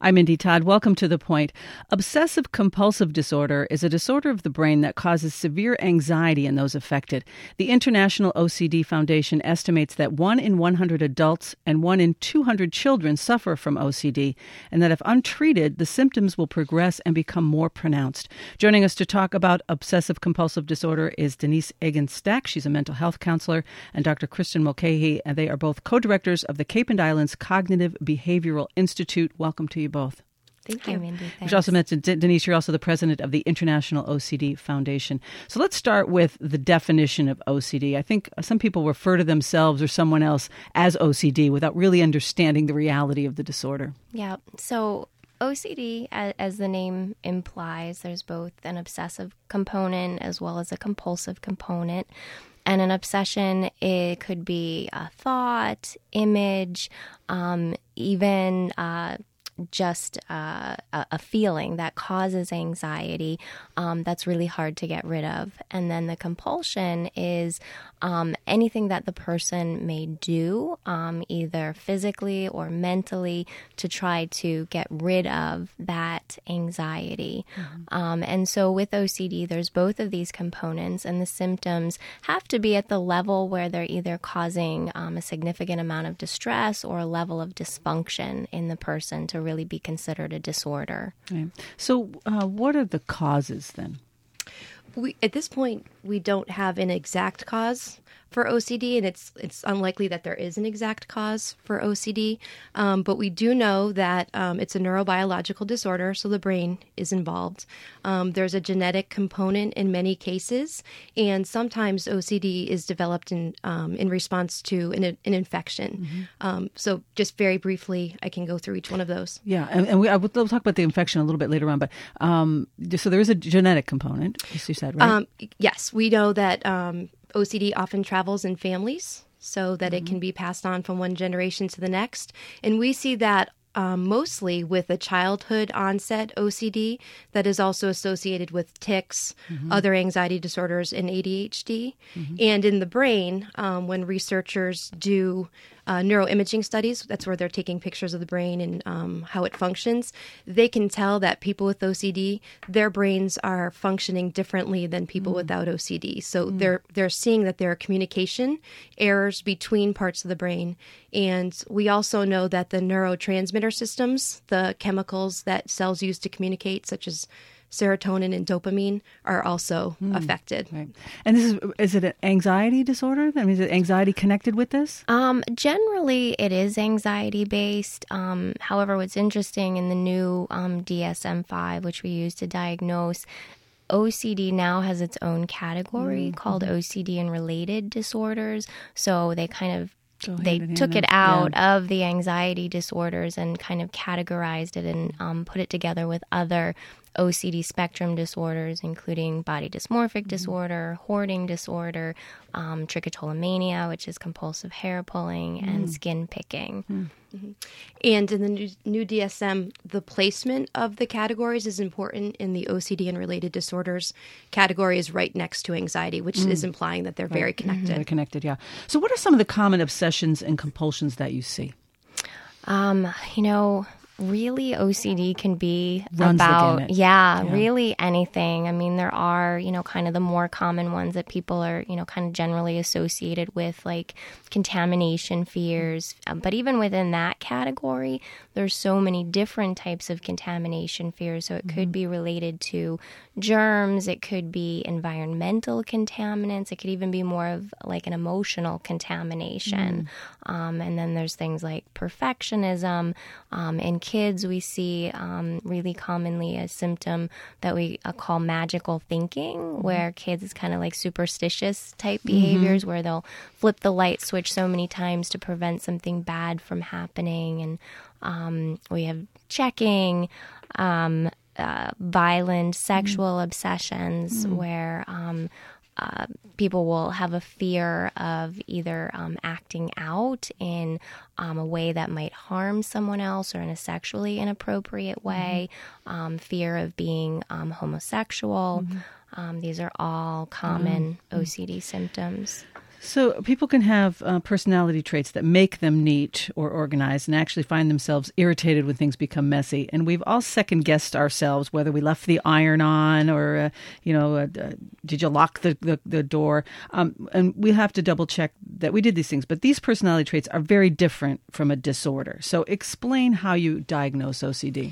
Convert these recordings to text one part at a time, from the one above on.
I'm Mindy Todd. Welcome to The Point. Obsessive compulsive disorder is a disorder of the brain that causes severe anxiety in those affected. The International OCD Foundation estimates that 1 in 100 adults and 1 in 200 children suffer from OCD, and that if untreated, the symptoms will progress and become more pronounced. Joining us to talk about obsessive compulsive disorder is Denise Egan-Stack. She's a mental health counselor, and Dr. Kristen Mulcahy, and they are both co-directors of the Cape and Islands Cognitive Behavioral Institute. Welcome to you both. Thank you. Hi, Mindy. Which also mentioned, Denise, you're also the president of the International OCD Foundation. So let's start with the definition of OCD. I think some people refer to themselves or someone else as OCD without really understanding the reality of the disorder. Yeah. So OCD, as the name implies, there's both an obsessive component as well as a compulsive component. And an obsession, it could be a thought, image, even just a feeling that causes anxiety that's really hard to get rid of. And then the compulsion is anything that the person may do, either physically or mentally, to try to get rid of that anxiety. Mm-hmm. And so with OCD, there's both of these components, and the symptoms have to be at the level where they're either causing a significant amount of distress or a level of dysfunction in the person to really be considered a disorder. Okay. So what are the causes then? At this point, we don't have an exact cause for OCD, and it's unlikely that there is an exact cause for OCD. But we do know that it's a neurobiological disorder, so the brain is involved. There's a genetic component in many cases, and sometimes OCD is developed in response to an infection. Mm-hmm. So just very briefly, I can go through each one of those. Yeah, and we'll talk about the infection a little bit later on, but so there is a genetic component, as you said, right? Yes, we know that OCD often travels in families so that it can be passed on from one generation to the next. And we see that mostly with a childhood onset OCD that is also associated with tics, other anxiety disorders, and ADHD. Mm-hmm. And in the brain, when researchers do neuroimaging studies, that's where they're taking pictures of the brain and how it functions, they can tell that people with OCD, their brains are functioning differently than people without OCD. So they're seeing that there are communication errors between parts of the brain. And we also know that the neurotransmitter systems, the chemicals that cells use to communicate, such as serotonin and dopamine, are also affected. Right. And is it an anxiety disorder? I mean, is it anxiety connected with this? Generally, it is anxiety-based. However, what's interesting in the new DSM-5, which we use to diagnose, OCD now has its own category called OCD and related disorders. So they kind of took it out of the anxiety disorders and kind of categorized it and put it together with other OCD spectrum disorders, including body dysmorphic disorder, hoarding disorder, trichotillomania, which is compulsive hair pulling, and skin picking. Mm-hmm. And in the new DSM, the placement of the categories is important. In the OCD and related disorders category is right next to anxiety, which is implying that they're very connected. Very connected, yeah. So what are some of the common obsessions and compulsions that you see? Really, OCD can be Runs about, really anything. I mean, there are, kind of the more common ones that people are, kind of generally associated with, like contamination fears. But even within that category, there's so many different types of contamination fears. So it could be related to germs. It could be environmental contaminants. It could even be more of like an emotional contamination. And then there's things like perfectionism. In kids, we see really commonly a symptom that we call magical thinking, where kids, it's kind of like superstitious type behaviors where they'll flip the light switch so many times to prevent something bad from happening. And we have checking, violent sexual obsessions where people will have a fear of either acting out in a way that might harm someone else or in a sexually inappropriate way, fear of being homosexual. These are all common OCD symptoms. So people can have personality traits that make them neat or organized and actually find themselves irritated when things become messy. And we've all second-guessed ourselves, whether we left the iron on or, did you lock the door? And we have to double-check that we did these things. But these personality traits are very different from a disorder. So explain how you diagnose OCD.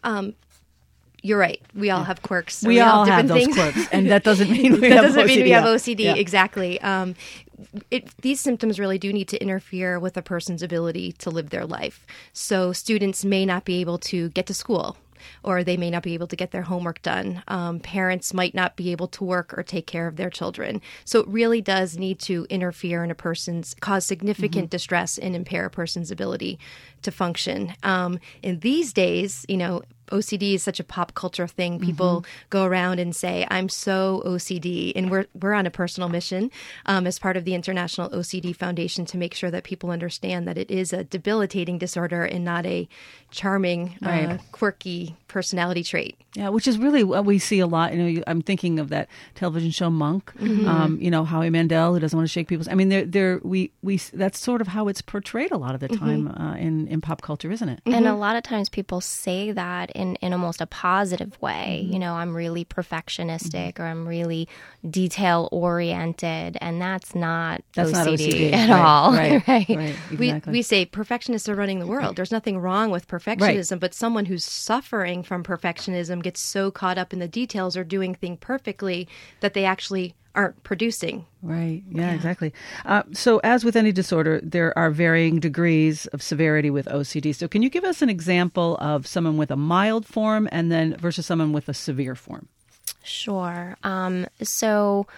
You're right. We all have quirks. We all have those quirks, and that doesn't mean we that have doesn't OCD. mean we have OCD. Yeah. Exactly. These symptoms really do need to interfere with a person's ability to live their life. So students may not be able to get to school, or they may not be able to get their homework done. Parents might not be able to work or take care of their children. So it really does need to interfere in cause significant distress and impair a person's ability to function. In these days, OCD is such a pop culture thing. People go around and say, I'm so OCD. And we're on a personal mission as part of the International OCD Foundation to make sure that people understand that it is a debilitating disorder and not a charming, quirky personality trait. Yeah, which is really what we see a lot. I'm thinking of that television show Monk, Howie Mandel, who doesn't want to shake people's. I mean, we that's sort of how it's portrayed a lot of the time in pop culture, isn't it? And a lot of times people say that in almost a positive way. I'm really perfectionistic or I'm really detail oriented, and that's not OCD at all. Right. Exactly. We say perfectionists are running the world. There's nothing wrong with perfectionism, but someone who's suffering from perfectionism gets so caught up in the details or doing things perfectly that they actually aren't producing. Right. Yeah, exactly. So as with any disorder, there are varying degrees of severity with OCD. So can you give us an example of someone with a mild form and then versus someone with a severe form? Sure. So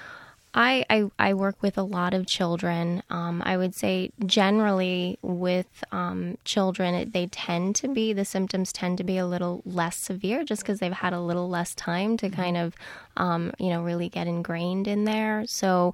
I work with a lot of children. I would say generally with children, the symptoms tend to be a little less severe just because they've had a little less time to kind of, really get ingrained in there. So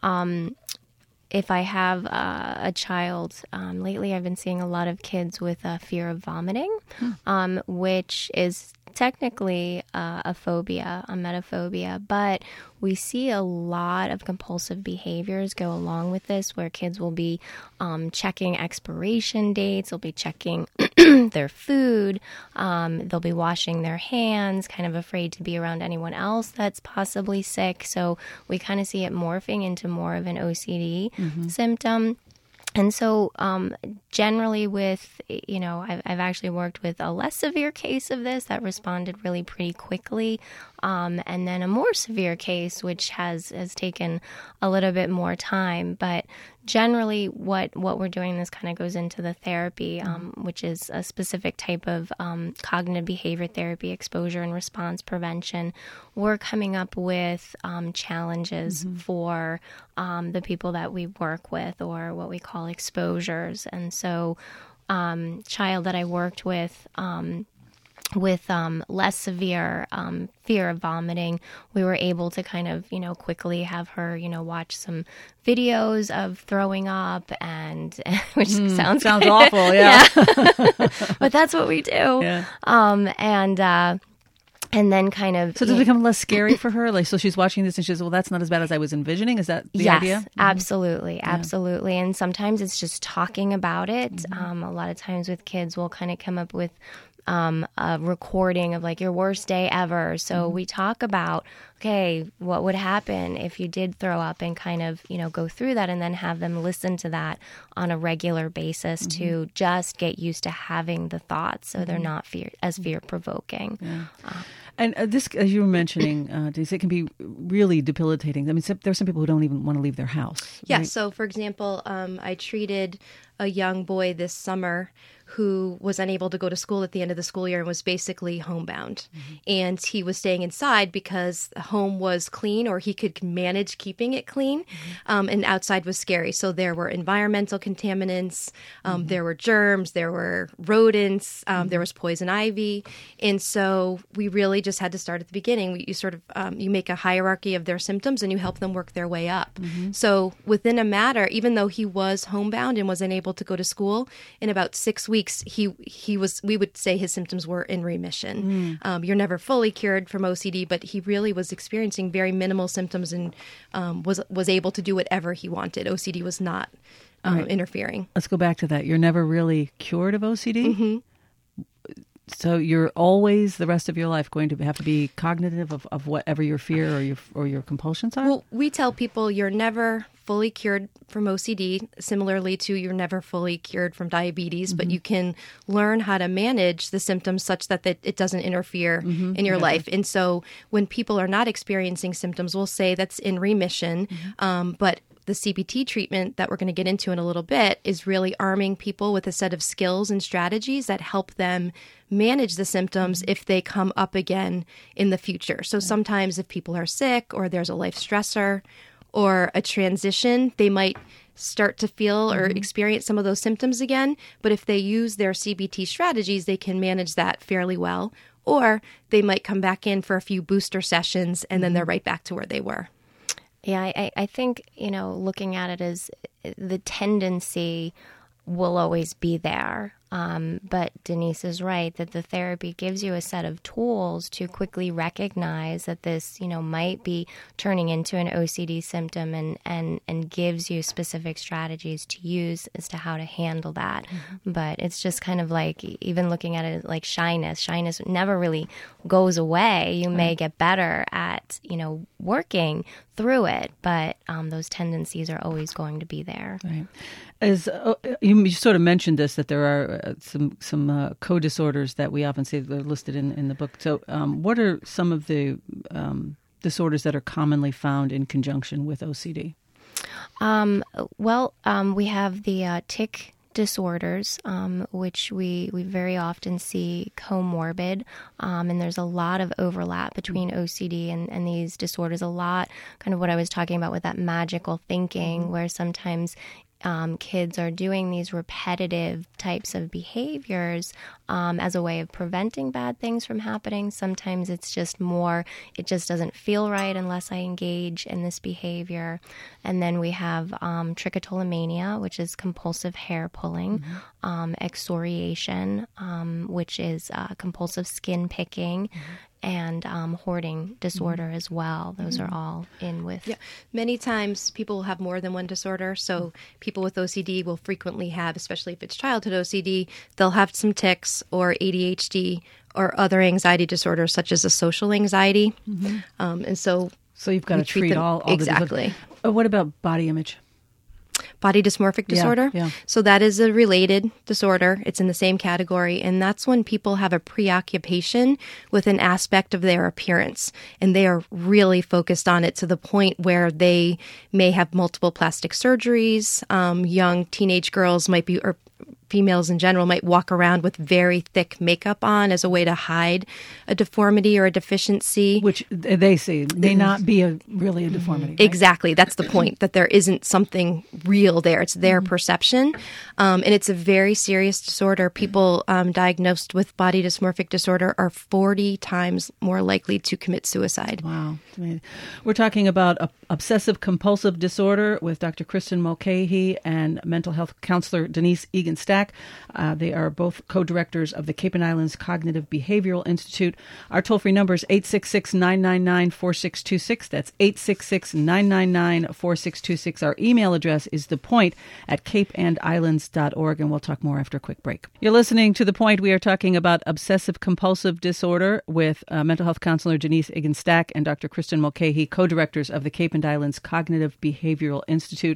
if I have a child, lately I've been seeing a lot of kids with a fear of vomiting, which is technically a phobia, a metaphobia, but we see a lot of compulsive behaviors go along with this where kids will be checking expiration dates, they'll be checking their food, they'll be washing their hands, kind of afraid to be around anyone else that's possibly sick. So we kind of see it morphing into more of an OCD symptom. And so generally with, I've actually worked with a less severe case of this that responded really pretty quickly. And then a more severe case, which has taken a little bit more time. But generally what we're doing, this kind of goes into the therapy, which is a specific type of cognitive behavior therapy, exposure and response prevention. We're coming up with challenges for the people that we work with, or what we call exposures. And so child that I worked with less severe fear of vomiting, we were able to kind of, quickly have her, watch some videos of throwing up, and which sounds awful, yeah. But that's what we do. Yeah. And then kind of... So does it become less scary for her? So she's watching this and she says, well, that's not as bad as I was envisioning. Is that the idea? Yes, absolutely. Yeah. Absolutely. And sometimes it's just talking about it. A lot of times with kids, we'll kind of come up with a recording of your worst day ever. So we talk about, okay, what would happen if you did throw up, and kind of, go through that, and then have them listen to that on a regular basis to just get used to having the thoughts so they're not as fear-provoking. Yeah. And this, as you were mentioning, Denise, it can be really debilitating. I mean, there's some people who don't even want to leave their house. Yeah, right? So for example, I treated a young boy this summer who was unable to go to school at the end of the school year and was basically homebound. And he was staying inside because home was clean, or he could manage keeping it clean, and outside was scary. So there were environmental contaminants, there were germs, there were rodents, there was poison ivy. And so we really just had to start at the beginning. You sort of, you make a hierarchy of their symptoms and you help them work their way up. So within a matter, even though he was homebound and was unable able to go to school. In about 6 weeks, we would say his symptoms were in remission. You're never fully cured from OCD, but he really was experiencing very minimal symptoms and was able to do whatever he wanted. OCD was not interfering. Let's go back to that. You're never really cured of OCD? So you're always, the rest of your life, going to have to be cognitive of whatever your fear or your compulsions are? Well, we tell people you're never fully cured from OCD, similarly to you're never fully cured from diabetes, but you can learn how to manage the symptoms such that it doesn't interfere in your life. And so when people are not experiencing symptoms, we'll say that's in remission, but the CBT treatment that we're going to get into in a little bit is really arming people with a set of skills and strategies that help them manage the symptoms if they come up again in the future. So sometimes if people are sick or there's a life stressor or a transition, they might start to feel or experience some of those symptoms again. But if they use their CBT strategies, they can manage that fairly well. Or they might come back in for a few booster sessions and then they're right back to where they were. Yeah, I think, looking at it as the tendency will always be there. But Denise is right that the therapy gives you a set of tools to quickly recognize that this, might be turning into an OCD symptom and gives you specific strategies to use as to how to handle that. But it's just kind of like, even looking at it like shyness. Shyness never really goes away. You may get better at, working through it, but those tendencies are always going to be there. Right. As you sort of mentioned this, that there are some co-disorders that we often see that are listed in the book. So what are some of the disorders that are commonly found in conjunction with OCD? We have the tic disorders, which we very often see comorbid, and there's a lot of overlap between OCD and these disorders. A lot, kind of what I was talking about with that magical thinking, where sometimes kids are doing these repetitive types of behaviors as a way of preventing bad things from happening. Sometimes it's just more, it just doesn't feel right unless I engage in this behavior. And then we have trichotillomania, which is compulsive hair pulling, excoriation, which is compulsive skin picking, and hoarding disorder as well. Those are all in with. Yeah. Many times people will have more than one disorder. So people with OCD will frequently have, especially if it's childhood OCD, they'll have some tics or ADHD or other anxiety disorders such as a social anxiety. And so you've got to treat all exactly. What about body image? Body dysmorphic disorder. Yeah. So that is a related disorder. It's in the same category. And that's when people have a preoccupation with an aspect of their appearance. And they are really focused on it to the point where they may have multiple plastic surgeries. Young teenage girls might be, or females in general, might walk around with very thick makeup on as a way to hide a deformity or a deficiency. Which they say may not be really a deformity. Right? Exactly. That's the point, that there isn't something real there. It's their perception. And it's a very serious disorder. People diagnosed with body dysmorphic disorder are 40 times more likely to commit suicide. Wow. We're talking about obsessive compulsive disorder with Dr. Kristen Mulcahy and mental health counselor Denise Egan-Stack. They are both co-directors of the Cape and Islands Cognitive Behavioral Institute. Our toll-free number is 866-999-4626. That's 866-999-4626. Our email address is thepoint@capeandislands.org, and we'll talk more after a quick break. You're listening to The Point. We are talking about obsessive compulsive disorder with mental health counselor Denise Egan-Stack and Dr. Kristen Mulcahy, co-directors of the Cape and Islands Cognitive Behavioral Institute.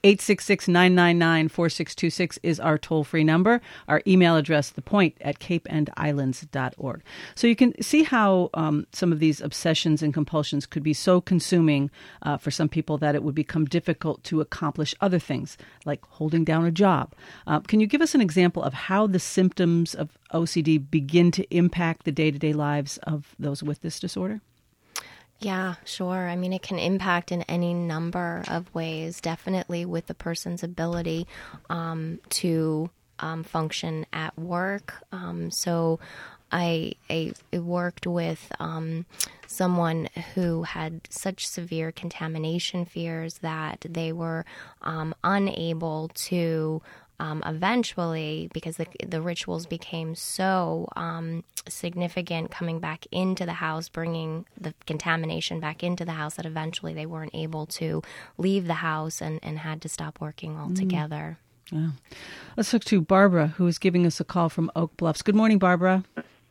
866-999-4626 is our toll-free number. Our email address, thepoint@capeandislands.org. So you can see how some of these obsessions and compulsions could be so consuming for some people that it would become difficult to accomplish other things, like holding down a job. Can you give us an example of how the symptoms of OCD begin to impact the day-to-day lives of those with this disorder? Yeah, sure. I mean, it can impact in any number of ways, definitely with the person's ability to function at work. So I worked with someone who had such severe contamination fears that they were unable to eventually, because the rituals became so significant coming back into the house, bringing the contamination back into the house, that eventually they weren't able to leave the house and had to stop working altogether. Yeah. Let's talk to Barbara, who is giving us a call from Oak Bluffs. Good morning, Barbara.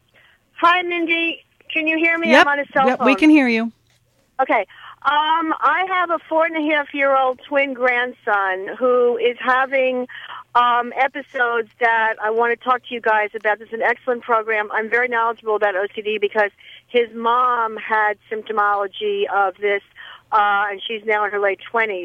Hi, Mindy. Can you hear me? Yep. I'm on a cell phone. We can hear you. Okay. I have a 4.5-year-old twin grandson who is having episodes that I want to talk to you guys about. This is an excellent program. I'm very knowledgeable about OCD because his mom had symptomology of this, and she's now in her late 20s.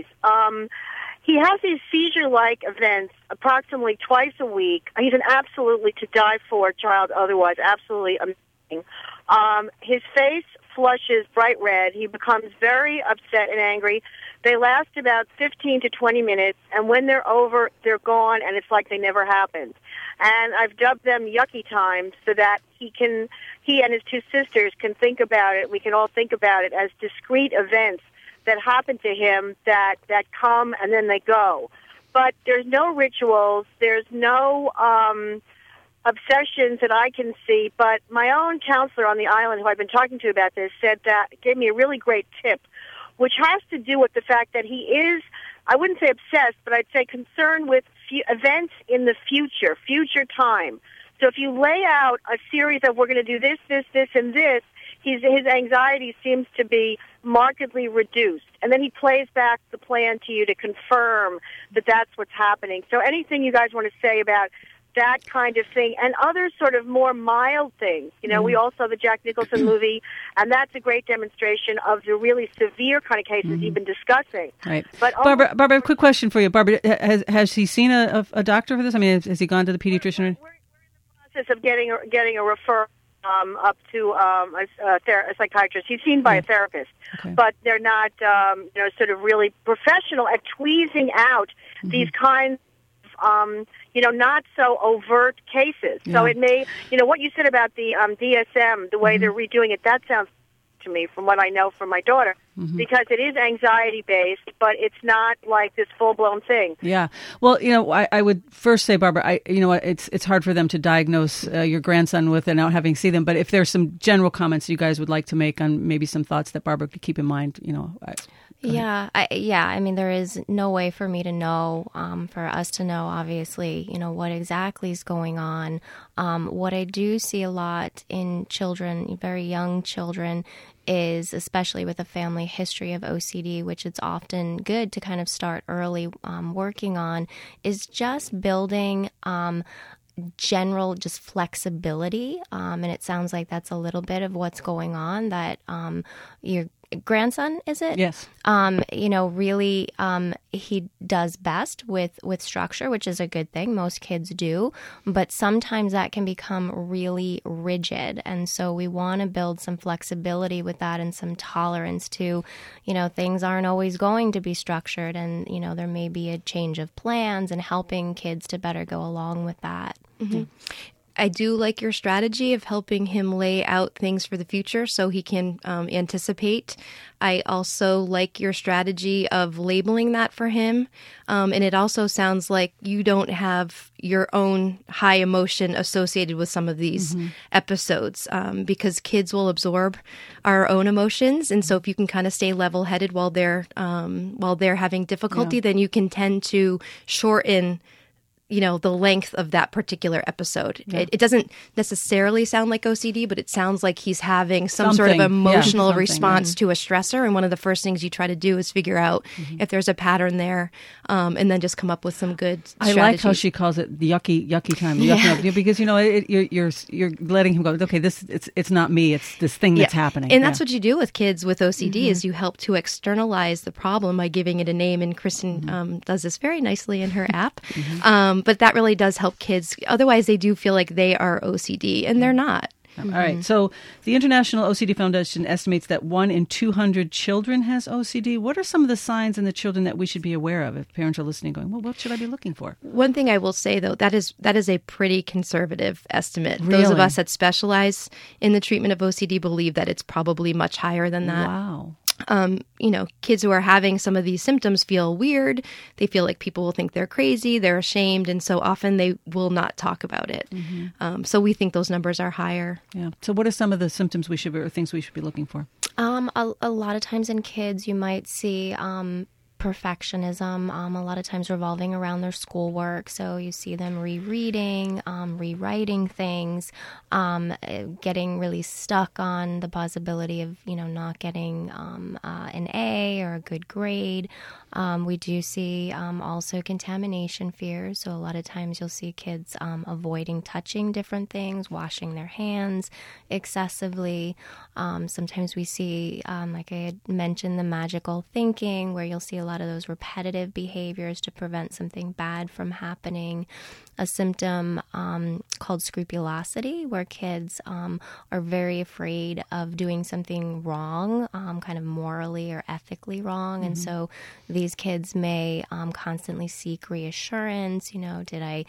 He has these seizure-like events approximately twice a week. He's an absolutely to-die-for child otherwise, absolutely amazing. His face flushes bright red. He becomes very upset and angry. They last about 15 to 20 minutes, and when they're over, they're gone, and it's like they never happened. And I've dubbed them yucky times so that he and his two sisters can think about it. We can all think about it as discrete events that happen to him that come and then they go. But there's no rituals. There's no obsessions that I can see. But my own counselor on the island, who I've been talking to about this, gave me a really great tip, which has to do with the fact that he is, I wouldn't say obsessed, but I'd say concerned with events in the future time. So if you lay out a series of we're going to do this, and this, his anxiety seems to be markedly reduced. And then he plays back the plan to you to confirm that that's what's happening. So anything you guys want to say about that kind of thing and other sort of more mild things. You know, we all saw the Jack Nicholson movie, and that's a great demonstration of the really severe kind of cases you've been discussing. Right. But Barbara, a quick question for you. Barbara, has he seen a doctor for this? I mean, has he gone to the pediatrician? We're in the process of getting a referral up to a psychiatrist. He's seen by a therapist, but they're not, sort of really professional at tweezing out these kinds of, not so overt cases. Yeah. So it may, what you said about the DSM, the way they're redoing it, that sounds to me from what I know from my daughter, because it is anxiety-based, but it's not like this full-blown thing. Yeah. Well, I would first say, Barbara, it's hard for them to diagnose your grandson without having seen them, but if there's some general comments you guys would like to make on maybe some thoughts that Barbara could keep in mind, I mean, there is no way for me to know, for us to know, obviously, what exactly is going on. What I do see a lot in children, very young children, is, especially with a family history of OCD, which it's often good to kind of start early working on, is just building general just flexibility. And it sounds like that's a little bit of what's going on, that your grandson, is it? Yes. Really, he does best with structure, which is a good thing. Most kids do. But sometimes that can become really rigid. And so we want to build some flexibility with that and some tolerance to, things aren't always going to be structured. And, there may be a change of plans, and helping kids to better go along with that. Mm-hmm. I do like your strategy of helping him lay out things for the future so he can anticipate. I also like your strategy of labeling that for him. And it also sounds like you don't have your own high emotion associated with some of these episodes, because kids will absorb our own emotions. And so if you can kind of stay level-headed while they're having difficulty, then you can tend to shorten the length of that particular episode. Yeah. It doesn't necessarily sound like OCD, but it sounds like he's having some sort of emotional response to a stressor. And one of the first things you try to do is figure out if there's a pattern there, and then just come up with some good strategies. I like how she calls it the yucky time, because you're letting him go, okay, it's not me, it's this thing that's happening. And that's what you do with kids with OCD is you help to externalize the problem by giving it a name. And Kristen does this very nicely in her app. But that really does help kids. Otherwise, they do feel like they are OCD, and they're not. All right. So the International OCD Foundation estimates that 1 in 200 children has OCD. What are some of the signs in the children that we should be aware of if parents are listening going, well, what should I be looking for? One thing I will say, though, that is a pretty conservative estimate. Really? Those of us that specialize in the treatment of OCD believe that it's probably much higher than that. Wow. kids who are having some of these symptoms feel weird. They feel like people will think they're crazy. They're ashamed. And so often they will not talk about it. So we think those numbers are higher. Yeah. So what are some of the symptoms or things we should be looking for? A lot of times in kids, you might see perfectionism, a lot of times revolving around their schoolwork. So you see them rereading, rewriting things, getting really stuck on the possibility of, not getting an A or a good grade. We do see also contamination fears. So a lot of times you'll see kids avoiding touching different things, washing their hands excessively. Sometimes we see, like I had mentioned, the magical thinking, where you'll see a lot of those repetitive behaviors to prevent something bad from happening. A symptom called scrupulosity, where kids are very afraid of doing something wrong, kind of morally or ethically wrong. And so these kids may constantly seek reassurance. Did I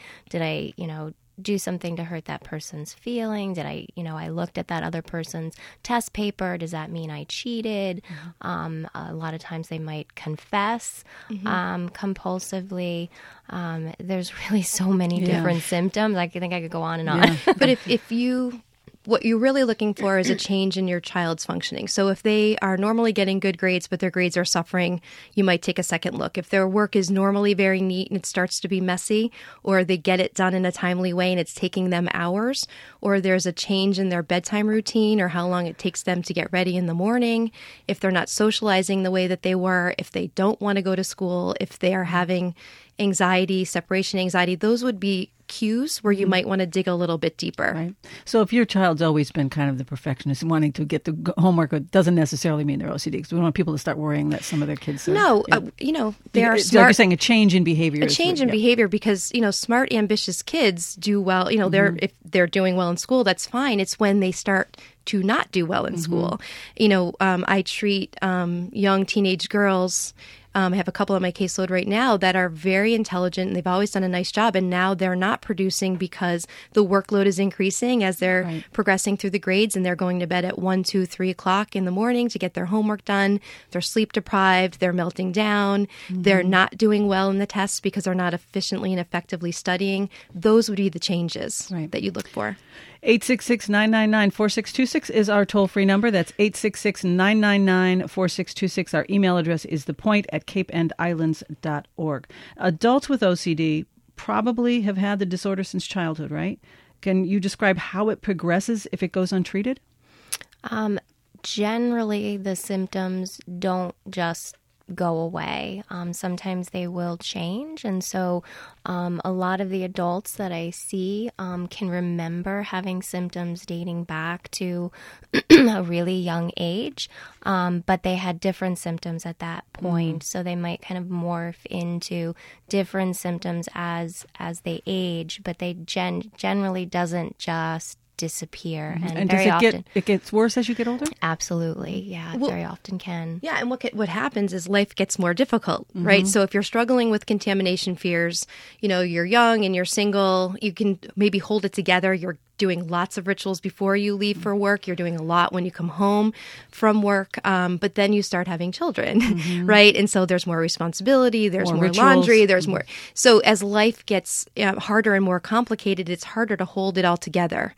do something to hurt that person's feeling? Did I looked at that other person's test paper. Does that mean I cheated? A lot of times they might confess compulsively. There's really so many different symptoms. I think I could go on and on. Yeah. But if what you're really looking for is a change in your child's functioning. So if they are normally getting good grades, but their grades are suffering, you might take a second look. If their work is normally very neat and it starts to be messy, or they get it done in a timely way and it's taking them hours, or there's a change in their bedtime routine or how long it takes them to get ready in the morning, if they're not socializing the way that they were, if they don't want to go to school, if they are having anxiety, separation anxiety, those would be cues where you might want to dig a little bit deeper. Right. So if your child's always been kind of the perfectionist and wanting to get the homework, it doesn't necessarily mean they're OCD, because we don't want people to start worrying that some of their kids are... No, they are smart. Like you're saying, a change in behavior. A change in behavior, because, smart, ambitious kids do well. If they're doing well in school, that's fine. It's when they start to not do well in school. I treat young teenage girls. I have a couple on my caseload right now that are very intelligent and they've always done a nice job, and now they're not producing because the workload is increasing as they're progressing through the grades, and they're going to bed at 1, 2, 3 o'clock in the morning to get their homework done. They're sleep deprived. They're melting down. They're not doing well in the tests because they're not efficiently and effectively studying. Those would be the changes that you look for. 866-999-4626 is our toll-free number. That's 866-999-4626. Our email address is thepoint@capeandislands.org. Adults with OCD probably have had the disorder since childhood, right? Can you describe how it progresses if it goes untreated? Generally, the symptoms don't just go away. Sometimes they will change. And so a lot of the adults that I see can remember having symptoms dating back to a really young age, but they had different symptoms at that point. So they might kind of morph into different symptoms as they age, but they generally doesn't just disappear. And very does often it gets worse as you get older? Absolutely. Yeah, it very often can. Yeah, and what happens is life gets more difficult, right? So if you're struggling with contamination fears, you're young and you're single, you can maybe hold it together. You're doing lots of rituals before you leave for work. You're doing a lot when you come home from work. But then you start having children, right? And so there's more responsibility. There's more laundry. There's more. So as life gets harder and more complicated, it's harder to hold it all together.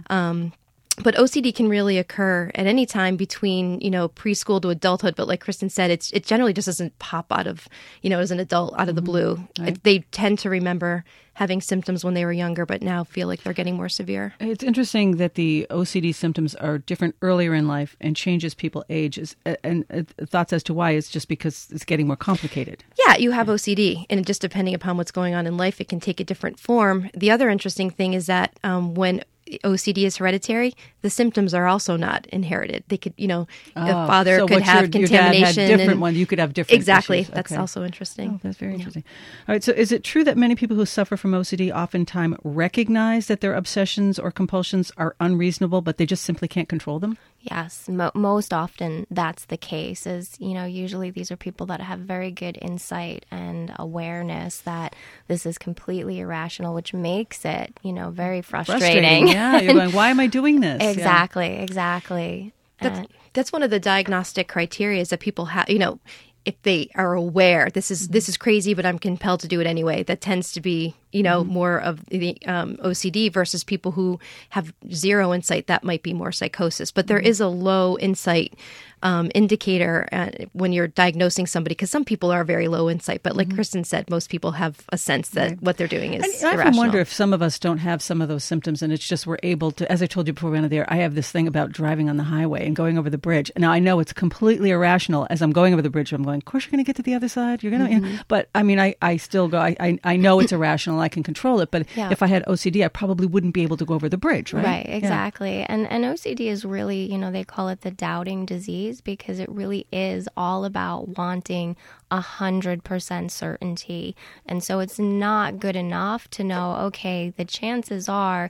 But OCD can really occur at any time between, preschool to adulthood. But like Kristen said, it generally just doesn't pop out of, as an adult out of the blue. Right. They tend to remember having symptoms when they were younger, but now feel like they're getting more severe. It's interesting that the OCD symptoms are different earlier in life and change as people age. And thoughts as to why is just because it's getting more complicated. Yeah, you have OCD, and just depending upon what's going on in life, it can take a different form. The other interesting thing is that when OCD is hereditary, the symptoms are also not inherited. They could, the father could have contamination. Your dad had different ones. You could have different Exactly. issues. That's Okay. also interesting. Oh, that's very interesting. All right. So is it true that many people who suffer from OCD oftentimes recognize that their obsessions or compulsions are unreasonable, but they just simply can't control them? Yes, most often that's the case. Usually these are people that have very good insight and awareness that this is completely irrational, which makes it, very frustrating. Yeah, you're going, why am I doing this? Exactly. That's one of the diagnostic criteria is that people have, if they are aware this is crazy, but I'm compelled to do it anyway. That tends to be, more of the OCD versus people who have zero insight. That might be more psychosis. But there is a low insight indicator when you're diagnosing somebody, because some people are very low insight. But like Kristen said, most people have a sense that what they're doing is irrational. I often wonder if some of us don't have some of those symptoms, and it's just we're able to, as I told you before we went on the air, I have this thing about driving on the highway and going over the bridge. Now, I know it's completely irrational. As I'm going over the bridge, I'm going, of course you're going to get to the other side. You're going to, but I mean, I still go, I know it's irrational. I can control it. But if I had OCD, I probably wouldn't be able to go over the bridge, right? Right, exactly. Yeah. And OCD is really, they call it the doubting disease, because it really is all about wanting 100% certainty. And so it's not good enough to know, okay, the chances are,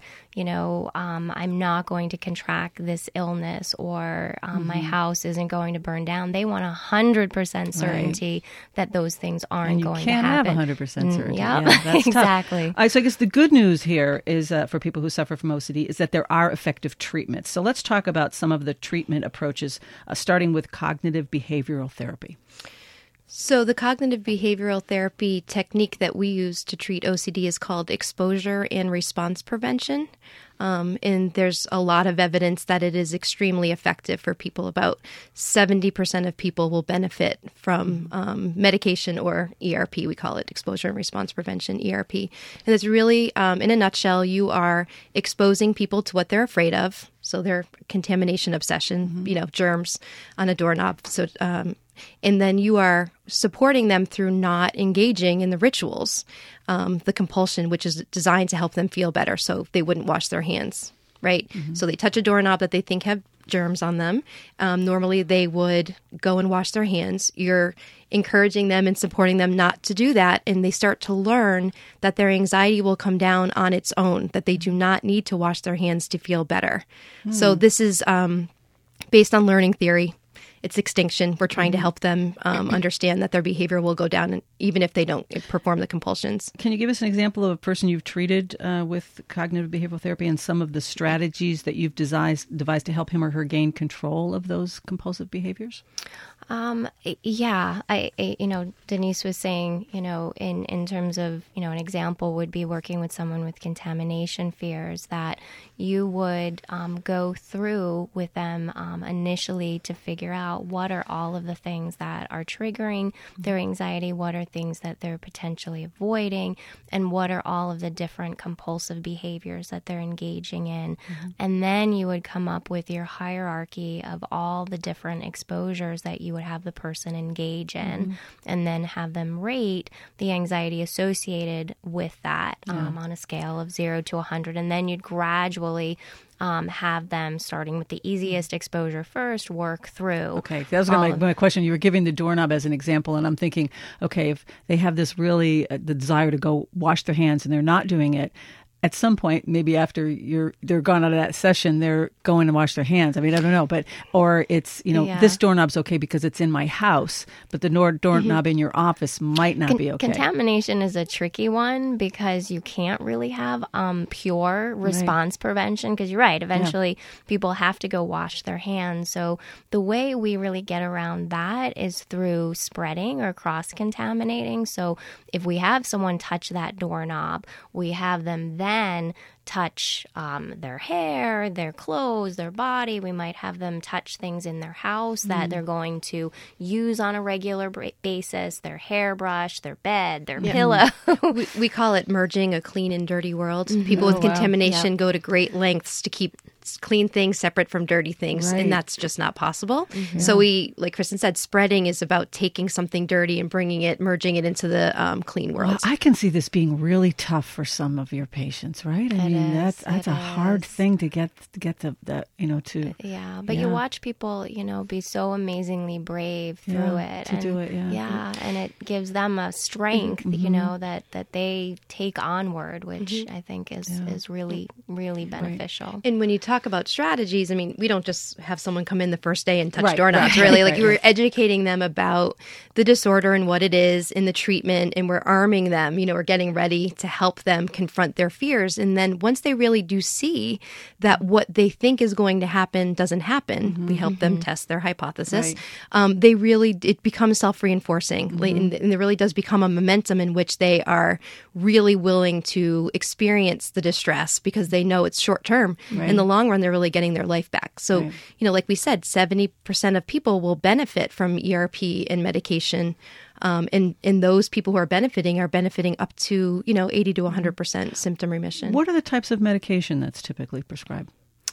I'm not going to contract this illness, or my house isn't going to burn down. They want 100% certainty that those things aren't going to happen. You can't have 100% certainty. Yeah, that's exactly. Tough. So I guess the good news here is for people who suffer from OCD is that there are effective treatments. So let's talk about some of the treatment approaches, starting with cognitive behavioral therapy. So the cognitive behavioral therapy technique that we use to treat OCD is called exposure and response prevention. And there's a lot of evidence that it is extremely effective for people. About 70% of people will benefit from medication or ERP. We call it exposure and response prevention, ERP. And it's really, in a nutshell, you are exposing people to what they're afraid of. So their contamination obsession, germs on a doorknob. So, and then you are supporting them through not engaging in the rituals, the compulsion, which is designed to help them feel better so they wouldn't wash their hands, right? So they touch a doorknob that they think have germs on them. Normally they would go and wash their hands. You're encouraging them and supporting them not to do that, and they start to learn that their anxiety will come down on its own, that they do not need to wash their hands to feel better. So this is based on learning theory. It's extinction. We're trying to help them understand that their behavior will go down even if they don't perform the compulsions. Can you give us an example of a person you've treated with cognitive behavioral therapy and some of the strategies that you've devised to help him or her gain control of those compulsive behaviors? Yeah, Denise was saying, in terms of, an example would be working with someone with contamination fears, that you would go through with them initially to figure out what are all of the things that are triggering their anxiety, what are things that they're potentially avoiding, and what are all of the different compulsive behaviors that they're engaging in. And then you would come up with your hierarchy of all the different exposures that you would have the person engage in, and then have them rate the anxiety associated with that on a scale of 0 to 100. And then you'd gradually have them, starting with the easiest exposure first, work through. Okay, that was my question. You were giving the doorknob as an example, and I'm thinking, okay, if they have this really the desire to go wash their hands and they're not doing it, at some point, maybe after they're gone out of that session, they're going to wash their hands. I mean, I don't know, or it's, this doorknob's okay because it's in my house, but the doorknob in your office might not be okay. Contamination is a tricky one because you can't really have pure response prevention, because you're right, eventually people have to go wash their hands. So the way we really get around that is through spreading or cross-contaminating. So if we have someone touch that doorknob, we have them then touch their hair, their clothes, their body. We might have them touch things in their house that they're going to use on a regular basis, their hairbrush, their bed, their pillow. we call it merging a clean and dirty world. People with contamination go to great lengths to keep clean things separate from dirty things, and that's just not possible. So we, like Kristen said, spreading is about taking something dirty and merging it into the clean world. Well, I can see this being really tough for some of your patients, right? I mean, that's a hard thing to get the Yeah, but you watch people, be so amazingly brave through it. To do it, and it gives them a strength, that they take onward, which I think is really, really beneficial. Right. And when you talk about strategies, I mean, we don't just have someone come in the first day and touch doorknobs, really. Like, we're educating them about the disorder and what it is in the treatment, and we're arming them, we're getting ready to help them confront their fears. And then once they really do see that what they think is going to happen doesn't happen, we help them test their hypothesis. Right. It becomes self-reinforcing, and it really does become a momentum in which they are really willing to experience the distress because they know it's short term. Right. In the long run, they're really getting their life back. So, like we said, 70% of people will benefit from ERP and medication. And those people who are benefiting up to, 80 to 100% symptom remission. What are the types of medication that's typically prescribed?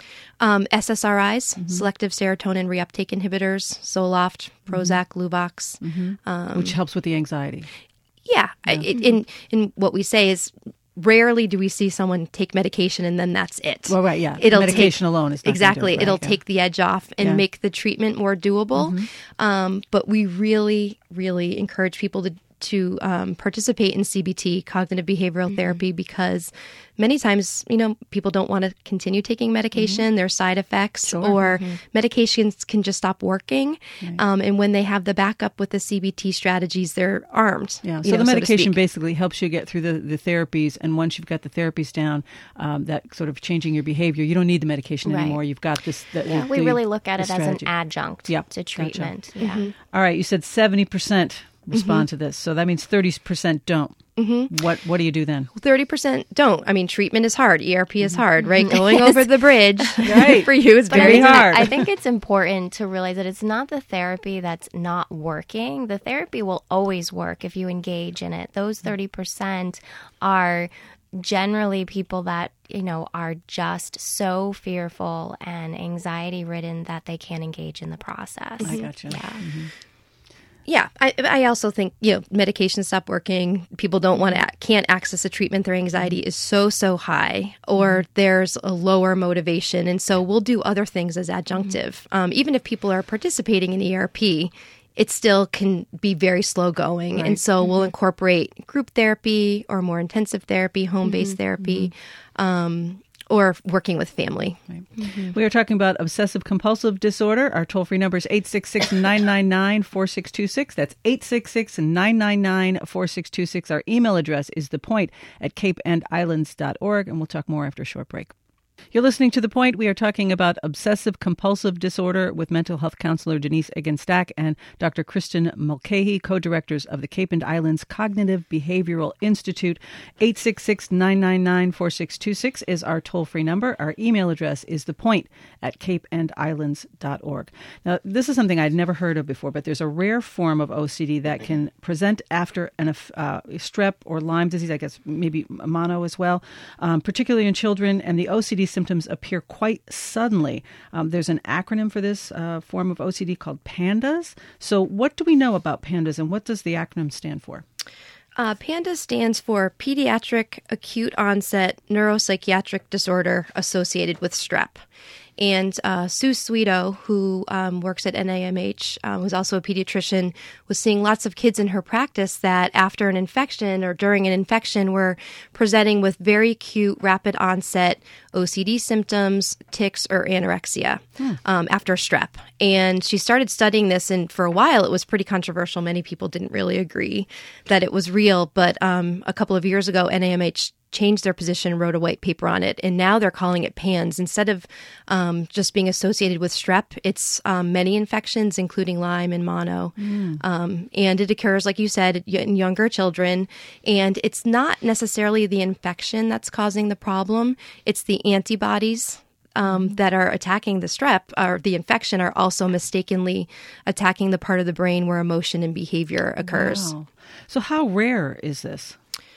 SSRIs, selective serotonin reuptake inhibitors, Zoloft, Prozac, Luvox. Which helps with the anxiety. Yeah. In what we say is, rarely do we see someone take medication and then that's it. Well, right, yeah. Medication alone is not exactly. Right, it'll take the edge off and make the treatment more doable. But we really, really encourage people to participate in CBT, cognitive behavioral therapy, because many times, people don't want to continue taking medication. There's side effects, or medications can just stop working. Right. And when they have the backup with the CBT strategies, they're armed. Yeah. So the medication basically helps you get through the therapies. And once you've got the therapies down, that sort of changing your behavior, you don't need the medication anymore. You've got this. We really look at it as an adjunct to treatment. Gotcha. Yeah. All right. You said 70% respond to this. So that means 30% don't. What do you do then? 30% don't. I mean, treatment is hard. ERP is hard, right? Going over the bridge for you is very hard. I think it's important to realize that it's not the therapy that's not working. The therapy will always work if you engage in it. Those 30% are generally people that, are just so fearful and anxiety ridden that they can't engage in the process. I gotcha. Yeah. Yeah, I also think, medications stop working. People can't access a treatment. Their anxiety is so high, or there's a lower motivation. And so we'll do other things as adjunctive. Even if people are participating in ERP, it still can be very slow going. Right. And so we'll incorporate group therapy or more intensive therapy, home-based therapy, or working with family. Right. We are talking about obsessive-compulsive disorder. Our toll-free number is 866-999-4626. That's 866-999-4626. Our email address is thepoint@capeandislands.org, and we'll talk more after a short break. You're listening to The Point. We are talking about obsessive-compulsive disorder with mental health counselor Denise Egan-Stack and Dr. Kristen Mulcahy, co-directors of the Cape and Islands Cognitive Behavioral Institute. 866-999-4626 is our toll-free number. Our email address is thepoint@capeandislands.org. Now, this is something I'd never heard of before, but there's a rare form of OCD that can present after strep or Lyme disease, I guess maybe mono as well, particularly in children, and the OCD symptoms appear quite suddenly. There's an acronym for this form of OCD called PANDAS. So what do we know about PANDAS, and what does the acronym stand for? PANDAS stands for Pediatric Acute Onset Neuropsychiatric Disorder Associated with Strep. And Sue Sweeto, who works at NIMH, was also a pediatrician, was seeing lots of kids in her practice that after an infection or during an infection were presenting with very acute, rapid onset OCD symptoms, tics, or anorexia after strep. And she started studying this, and for a while it was pretty controversial. Many people didn't really agree that it was real. But a couple of years ago, NIMH changed their position, wrote a white paper on it, and now they're calling it PANS. Instead of just being associated with strep, it's many infections, including Lyme and mono. And it occurs, like you said, in younger children. And it's not necessarily the infection that's causing the problem. It's the antibodies that are attacking the strep or the infection are also mistakenly attacking the part of the brain where emotion and behavior occurs. Wow. So how rare is this?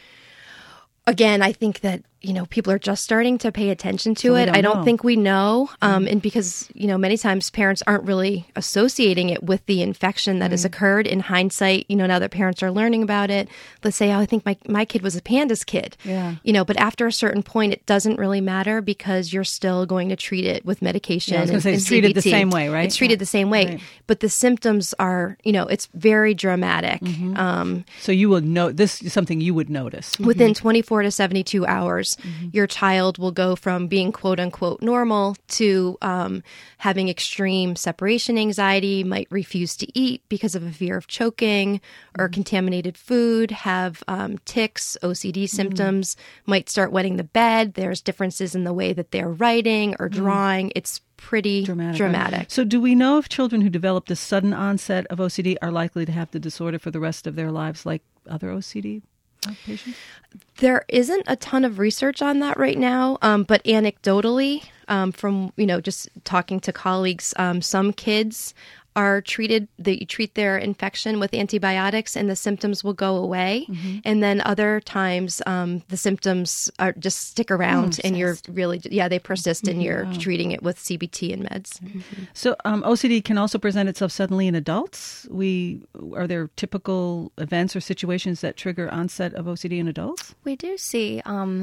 Again, I think that, people are just starting to pay attention to it. I don't think we know. And because, many times parents aren't really associating it with the infection that has occurred. In hindsight, now that parents are learning about it, let's say, I think my kid was a PANDAS kid. Yeah. But after a certain point, it doesn't really matter because you're still going to treat it with medication. Yeah, I was going to say, it's treated the same way, right? It's treated the same way. Right. But the symptoms are, it's very dramatic. So you will know, this is something you would notice. Within 24 to 72 hours. your child will go from being quote unquote normal to having extreme separation anxiety, might refuse to eat because of a fear of choking or contaminated food, have tics, OCD symptoms, might start wetting the bed. There's differences in the way that they're writing or drawing. It's pretty dramatic. So do we know if children who develop this sudden onset of OCD are likely to have the disorder for the rest of their lives like other OCD patients? There isn't a ton of research on that right now, but anecdotally, from just talking to colleagues, some kids are treated, they treat their infection with antibiotics and the symptoms will go away. And then other times the symptoms are just stick around and you're really, they persist and you're treating it with CBT and meds. So OCD can also present itself suddenly in adults. Are there typical events or situations that trigger onset of OCD in adults? We do see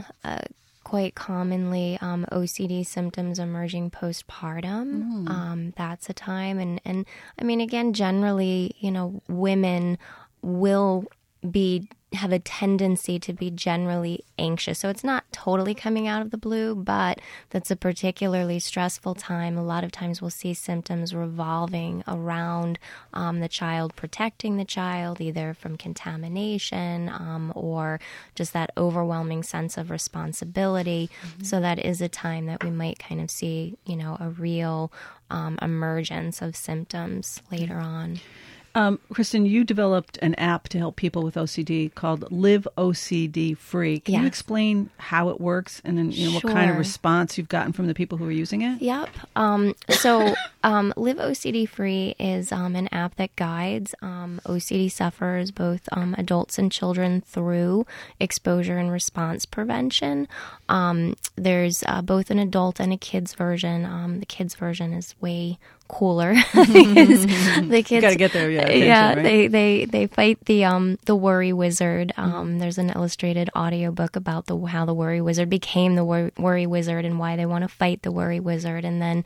quite commonly OCD symptoms emerging postpartum. That's a time. And I mean, again, generally, women will have a tendency to be generally anxious. So it's not totally coming out of the blue, but that's a particularly stressful time. A lot of times we'll see symptoms revolving around the child, protecting the child, either from contamination or just that overwhelming sense of responsibility. So that is a time that we might kind of see, a real emergence of symptoms later on. Kristen, you developed an app to help people with OCD called Live OCD Free. Can you explain how it works and then what kind of response you've gotten from the people who are using it? Yep. So Live OCD Free is an app that guides OCD sufferers, both adults and children, through exposure and response prevention. There's both an adult and a kids version. The kids version is way cooler because the kids got to get there, right? they fight the worry wizard. There's an illustrated audiobook about how the worry wizard became the worry wizard and why they want to fight the worry wizard, and then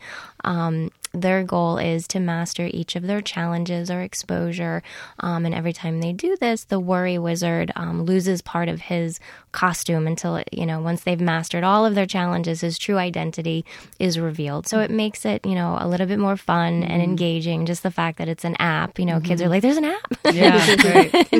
their goal is to master each of their challenges or exposure. And every time they do this, the worry wizard loses part of his costume until, once they've mastered all of their challenges, his true identity is revealed. So it makes it, a little bit more fun and engaging. Just the fact that it's an app, kids are like, there's an app. Yeah, right.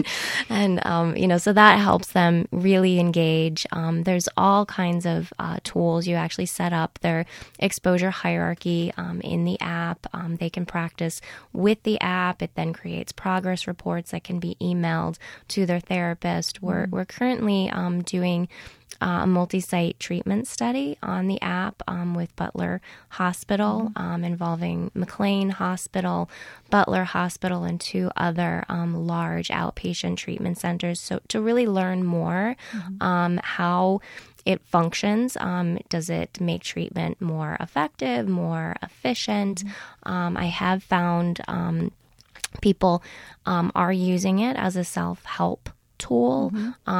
And, so that helps them really engage. There's all kinds of tools. You actually set up their exposure hierarchy in the app. They can practice with the app. It then creates progress reports that can be emailed to their therapist. We're currently doing a multi-site treatment study on the app with Butler Hospital, involving McLean Hospital, Butler Hospital, and 2 other large outpatient treatment centers. So to really learn more how it functions. Does it make treatment more effective, more efficient? I have found people are using it as a self-help tool.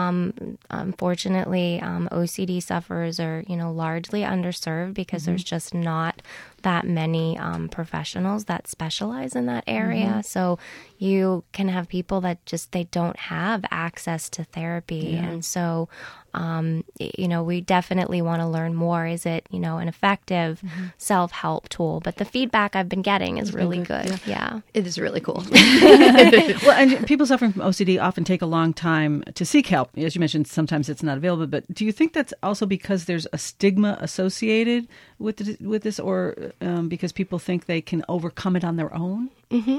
Unfortunately, OCD sufferers are, largely underserved because there's just not that many professionals that specialize in that area. So you can have people that they don't have access to therapy. And so, we definitely want to learn more. Is it, an effective self-help tool? But the feedback I've been getting is really good. Yeah. It is really cool. Well, and people suffering from OCD often take a long time to seek help. As you mentioned, sometimes it's not available. But do you think that's also because there's a stigma associated with this, or because people think they can overcome it on their own?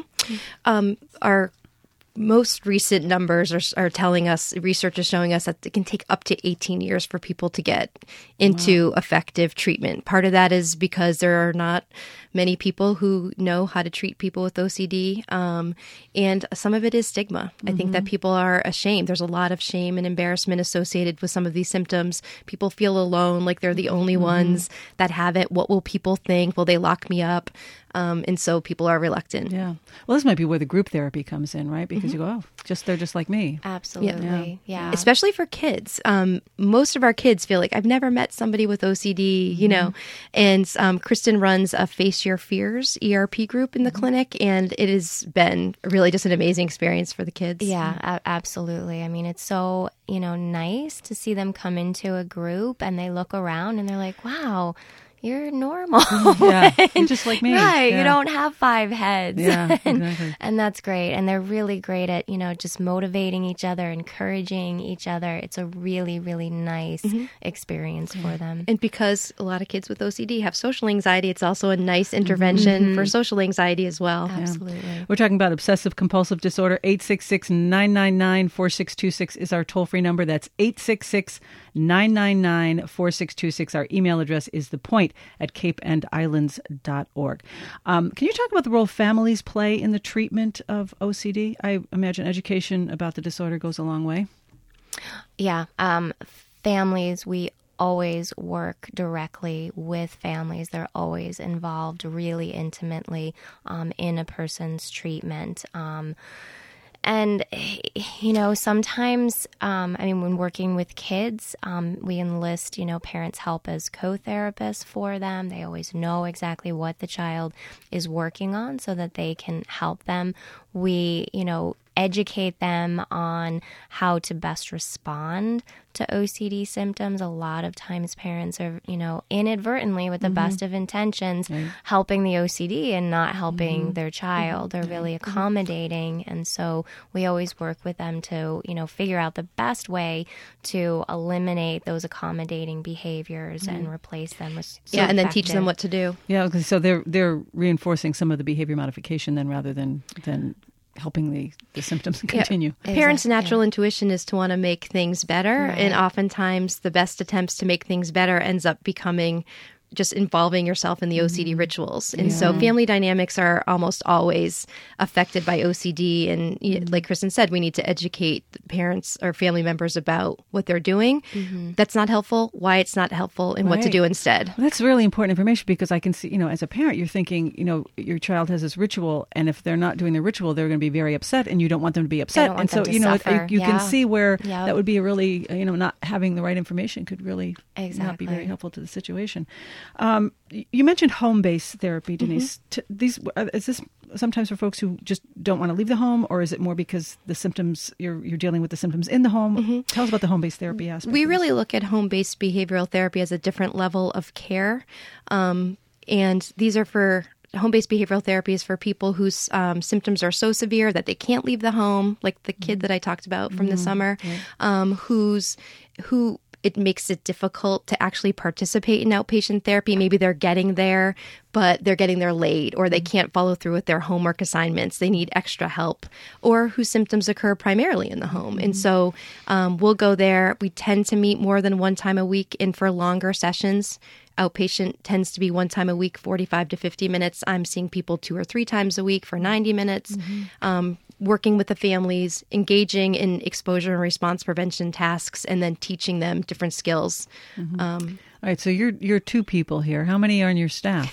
Our most recent numbers are telling us, research is showing us that it can take up to 18 years for people to get into effective treatment. Part of that is because there are not many people who know how to treat people with OCD. And some of it is stigma. I think that people are ashamed. There's a lot of shame and embarrassment associated with some of these symptoms. People feel alone, like they're the only ones that have it. What will people think? Will they lock me up? And so people are reluctant. Yeah. Well, this might be where the group therapy comes in, right? Because you go, they're just like me. Absolutely. Yeah. Especially for kids. Most of our kids feel like, I've never met somebody with OCD, you know. And Kristen runs a Face Your Fears ERP group in the clinic, and it has been really just an amazing experience for the kids. Yeah, absolutely. I mean, it's so, nice to see them come into a group and they look around and they're like, wow, you're normal. Yeah, you're just like me. Right. Yeah. You don't have 5 heads. Yeah, exactly. And that's great. And they're really great at, just motivating each other, encouraging each other. It's a really, really nice experience for them. And because a lot of kids with OCD have social anxiety, it's also a nice intervention for social anxiety as well. Absolutely. We're talking about obsessive compulsive disorder. 866-999-4626 is our toll-free number. That's 866-999-4626. Our email address is thepoint@capeandislands.org. Can you talk about the role families play in the treatment of OCD? I imagine education about the disorder goes a long way. Yeah. Families, we always work directly with families. They're always involved really intimately in a person's treatment. And, sometimes, when working with kids, we enlist, parents' help as co-therapists for them. They always know exactly what the child is working on so that they can help them. We, educate them on how to best respond to OCD symptoms. A lot of times parents are, inadvertently with the best of intentions, helping the OCD and not helping their child. They're really accommodating. And so we always work with them to, figure out the best way to eliminate those accommodating behaviors and replace them with and then teach them what to do. Yeah, okay, so they're reinforcing some of the behavior modification then rather than helping the symptoms continue. Yeah. Parents' natural intuition is to want to make things better, and oftentimes the best attempts to make things better ends up becoming just involving yourself in the OCD rituals. And so family dynamics are almost always affected by OCD. And like Kristen said, we need to educate parents or family members about what they're doing. That's not helpful, why it's not helpful, and what to do instead. Well, that's really important information because I can see, as a parent, you're thinking, your child has this ritual, and if they're not doing the ritual, they're going to be very upset, and you don't want them to be upset. And so, you can see where that would be a really, not having the right information could really not be very helpful to the situation. You mentioned home-based therapy, Denise. Is this sometimes for folks who just don't want to leave the home, or is it more because the symptoms you're dealing with the symptoms in the home? Tell us about the home-based therapy aspect. We really look at home-based behavioral therapy as a different level of care, and these are for home-based behavioral therapy is for people whose symptoms are so severe that they can't leave the home, like the kid that I talked about from the summer, who it makes it difficult to actually participate in outpatient therapy. Maybe they're getting there, but they're getting there late, or they can't follow through with their homework assignments. They need extra help, or whose symptoms occur primarily in the home. And so we'll go there. We tend to meet more than one time a week, and for longer sessions, outpatient tends to be one time a week, 45 to 50 minutes. I'm seeing people 2 or 3 times a week for 90 minutes. Working with the families, engaging in exposure and response prevention tasks, and then teaching them different skills. All right, so you're 2 people here. How many are on your staff?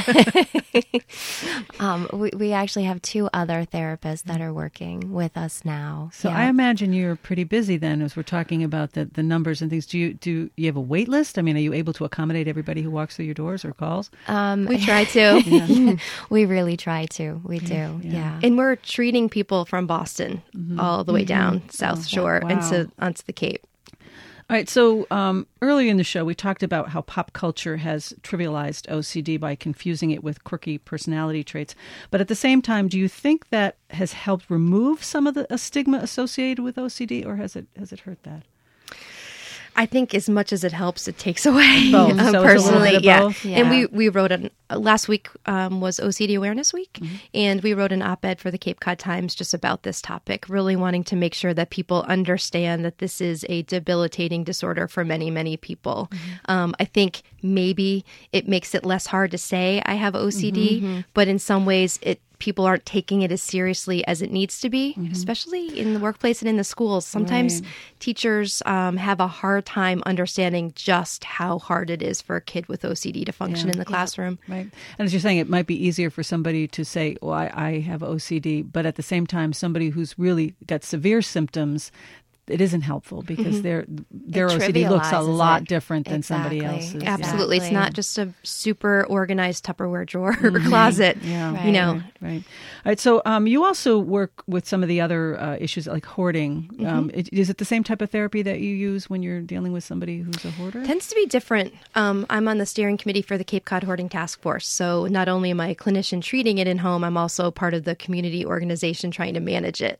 We actually have 2 other therapists that are working with us now. So I imagine you're pretty busy then, as we're talking about the numbers and things. Do you have a wait list? I mean, are you able to accommodate everybody who walks through your doors or calls? We try to. We really try to. We do. Yeah. And we're treating people from Boston all the way down South Shore and onto the Cape. All right, so earlier in the show, we talked about how pop culture has trivialized OCD by confusing it with quirky personality traits. But at the same time, do you think that has helped remove some of the stigma associated with OCD, or has it hurt that? I think as much as it helps, it takes away. Both. So personally, it's a little bit of both? Yeah. And we wrote last week was OCD Awareness Week, and we wrote an op-ed for the Cape Cod Times just about this topic, really wanting to make sure that people understand that this is a debilitating disorder for many, many people. I think maybe it makes it less hard to say I have OCD, but in some ways it people aren't taking it as seriously as it needs to be, especially in the workplace and in the schools. Sometimes teachers have a hard time understanding just how hard it is for a kid with OCD to function in the classroom. Right. And as you're saying, it might be easier for somebody to say, well, I have OCD, but at the same time, somebody who's really got severe symptoms, it isn't helpful because their OCD looks a lot different than somebody else's. Absolutely. It's not just a super organized Tupperware drawer or closet, you know. Right. All right. So you also work with some of the other issues like hoarding. Is it the same type of therapy that you use when you're dealing with somebody who's a hoarder? Tends to be different. I'm on the steering committee for the Cape Cod Hoarding Task Force. So not only am I a clinician treating it in home, I'm also part of the community organization trying to manage it.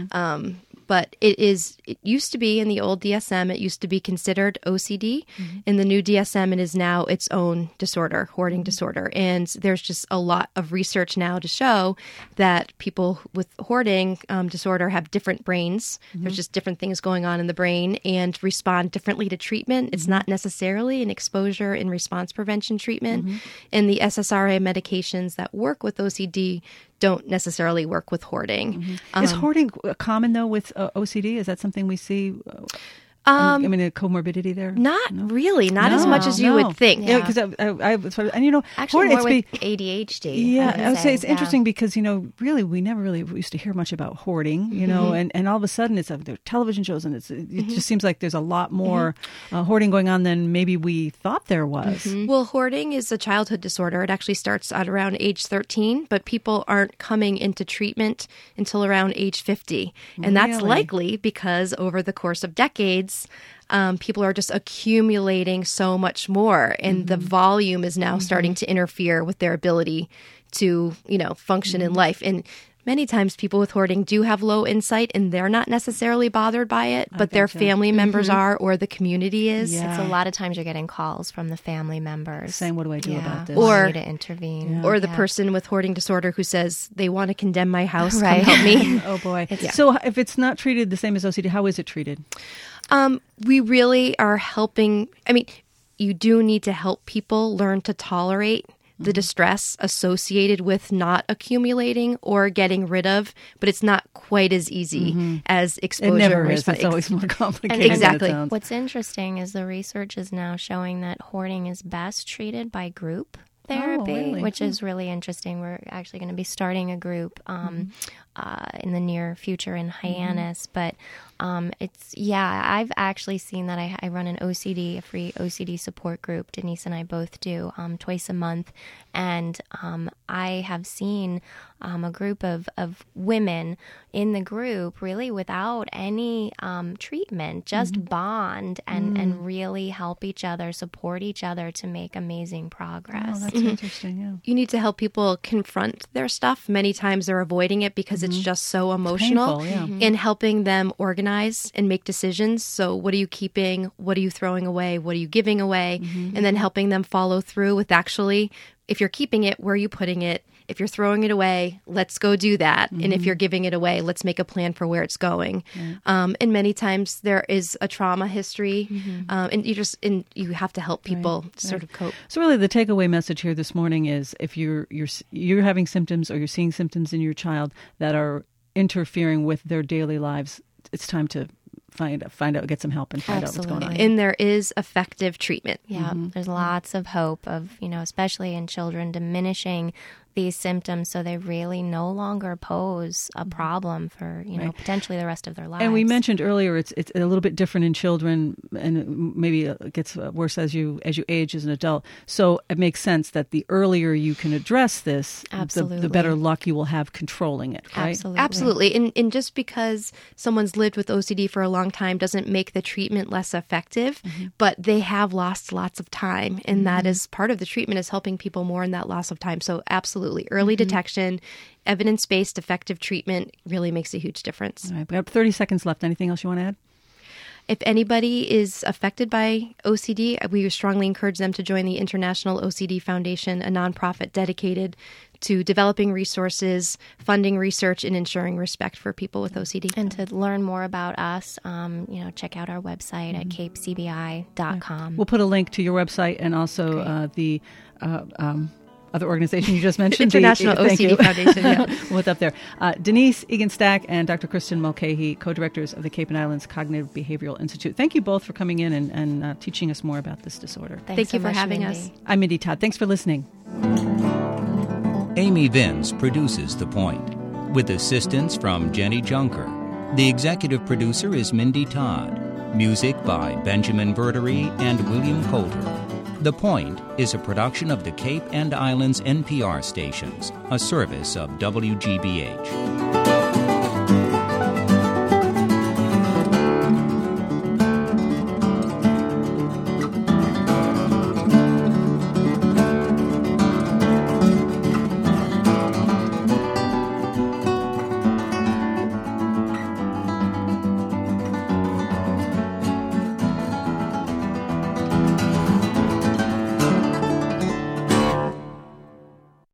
But it used to be in the old DSM, it used to be considered OCD. In the new DSM, it is now its own disorder, hoarding disorder. And there's just a lot of research now to show that people with hoarding disorder have different brains. There's just different things going on in the brain and respond differently to treatment. It's not necessarily an exposure and response prevention treatment. And the SSRI medications that work with OCD don't necessarily work with hoarding. Is hoarding common, though, with OCD? Is that something we see? I mean, a comorbidity there? Not really. Not as much as you would think. Yeah, because and you know, actually more with ADHD. Yeah, I would say it's interesting because, you know, really, we never really used to hear much about hoarding, you know, and all of a sudden there are television shows and it just seems like there's a lot more hoarding going on than maybe we thought there was. Well, hoarding is a childhood disorder. It actually starts at around age 13, but people aren't coming into treatment until around age 50. And that's likely because over the course of decades, people are just accumulating so much more, and the volume is now starting to interfere with their ability to, you know, function in life. And many times people with hoarding do have low insight and they're not necessarily bothered by it, but their family members are, or the community is. It's a lot of times you're getting calls from the family members saying, what do I do about this? Or to intervene. Or the person with hoarding disorder who says they want to condemn my house, come help me. Oh boy. So if it's not treated the same as OCD, how is it treated? We really are helping. I mean, you do need to help people learn to tolerate the distress associated with not accumulating or getting rid of, but it's not quite as easy as exposure. It never is. It's always more complicated. Exactly. Than it sounds. What's interesting is the research is now showing that hoarding is best treated by group therapy, which is really interesting. We're actually going to be starting a group in the near future in Hyannis, but I've actually seen that. I run an OCD, a free OCD support group. Denise and I both do twice a month, and I have seen a group of women in the group really without any treatment, just bond and really help each other, support each other to make amazing progress. Oh, that's interesting. Yeah. You need to help people confront their stuff. Many times they're avoiding it because it's just so emotional. It's painful, and helping them organize and make decisions. So what are you keeping? What are you throwing away? What are you giving away? And then helping them follow through with actually, if you're keeping it, where are you putting it? If you're throwing it away, let's go do that. And if you're giving it away, let's make a plan for where it's going. And many times there is a trauma history, and you have to help people sort of cope. So really, the takeaway message here this morning is: if you're having symptoms or you're seeing symptoms in your child that are interfering with their daily lives, it's time to find out, get some help, and find out what's going on. And there is effective treatment. Yeah, there's lots of hope of, you know, especially in children, diminishing these symptoms so they really no longer pose a problem for, you know, potentially the rest of their lives. And we mentioned earlier it's a little bit different in children, and maybe it gets worse as you age as an adult. So it makes sense that the earlier you can address this, the better luck you will have controlling it, right? Absolutely. And just because someone's lived with OCD for a long time doesn't make the treatment less effective, but they have lost lots of time, and that is part of the treatment, is helping people more in that loss of time. So absolutely. Early detection, evidence-based effective treatment really makes a huge difference. All right, we have 30 seconds left. Anything else you want to add? If anybody is affected by OCD, we strongly encourage them to join the International OCD Foundation, a nonprofit dedicated to developing resources, funding research, and ensuring respect for people with OCD. And to learn more about us, check out our website at capecbi.com. We'll put a link to your website and also the other organization you just mentioned? International Thank OCD you. Foundation. Yeah. What's up there? Denise Egan-Stack and Dr. Kristen Mulcahy, co-directors of the Cape and Islands Cognitive Behavioral Institute. Thank you both for coming in and teaching us more about this disorder. Thank you for having us. I'm Mindy Todd. Thanks for listening. Amy Vince produces The Point, with assistance from Jenny Junker. The executive producer is Mindy Todd. Music by Benjamin Verdery and William Coulter. The Point is a production of the Cape and Islands NPR stations, a service of WGBH.